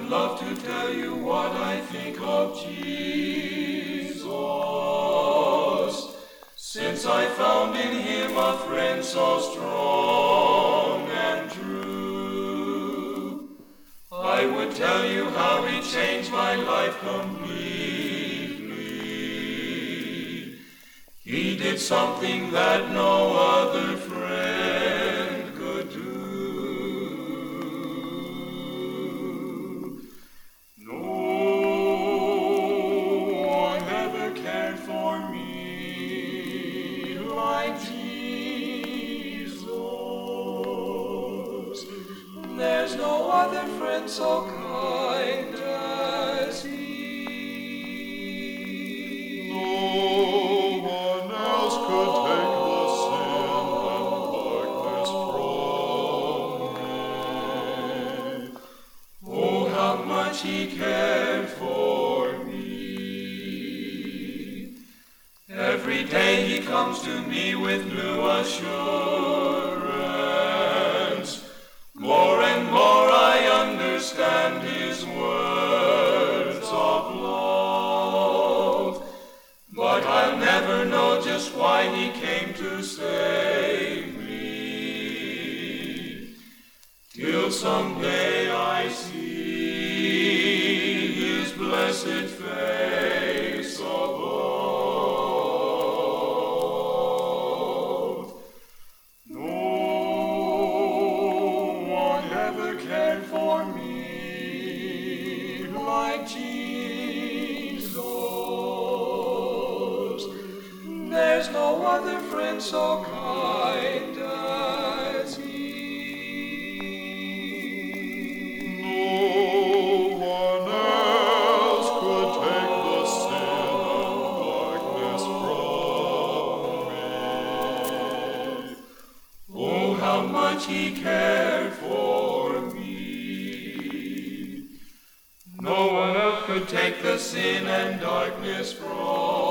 love to tell you what I think of Jesus, since I found in him a friend so strong and true. I would tell you how he changed my life completely. He did something that no other friend could do. There's no other friend so kind as he. No one else could take the sin and darkness from me. Oh, how much he cared for me. Every day he comes to me with new assurance. More and more I understand his words of love, but I'll never know just why he came to save me, till someday I see his blessed face above. For me, like Jesus, there's no other friend so kind as he. No one else could take the sin and darkness from me. Oh, how much he cared for me. No one else could take the sin and darkness from